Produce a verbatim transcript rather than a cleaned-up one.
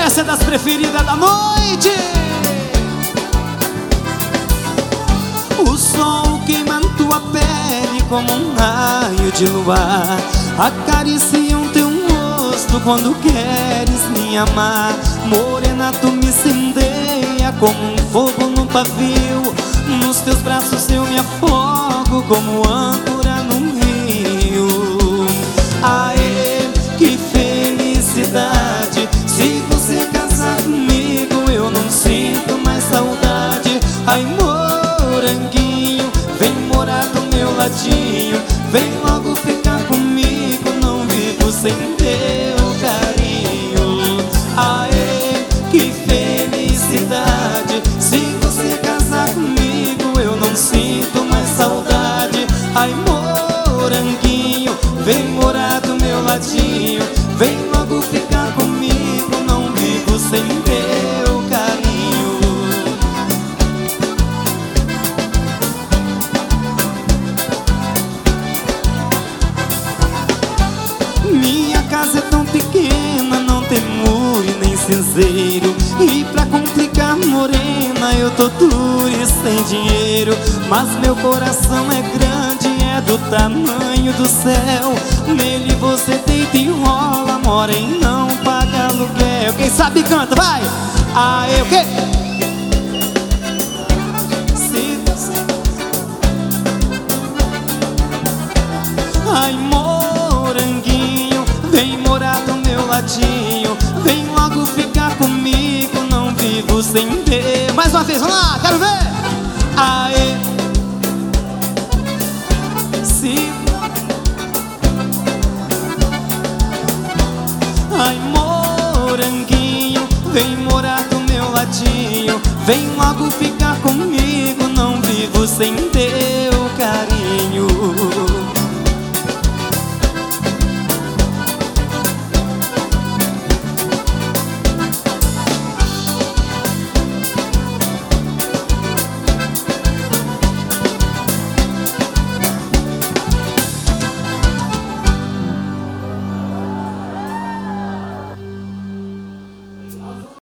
Essa é das preferidas da noite. O sol queima tua pele como um raio de luar, acariciam teu rosto quando queres me amar. Morena, tu me incendeia como um fogo no pavio, nos teus braços eu me afogo como âncora no rio. Aê, que felicidade, se você casar comigo eu não sinto mais saudade. Ai, moranguinho, vem morar do meu ladinho, vem logo ficar comigo, não vivo sem teu carinho. Aê, que felicidade, se você casar comigo eu não sinto mais saudade. Ai, moranguinho, vem morar do meu ladinho, vem logo ficar comigo, não vivo sem teu carinho. Minha casa é tão pequena, não tem muro e nem cinzeiro, e pra complicar, morena, eu tô duro e sem dinheiro. Mas meu coração é grande, é do tamanho do céu, nele você deita e rola, mora e não paga aluguel. Quem sabe canta, vai! Aê, o quê? Se você... Ai, moranguinho, vem morar do meu ladinho, vem logo ficar comigo, não vivo sem ter. Mais uma vez, vamos lá, quero ver! Aê! Se... Ai, moranguinho, vem morar do meu ladinho, vem logo ficar comigo, não vivo sem ter.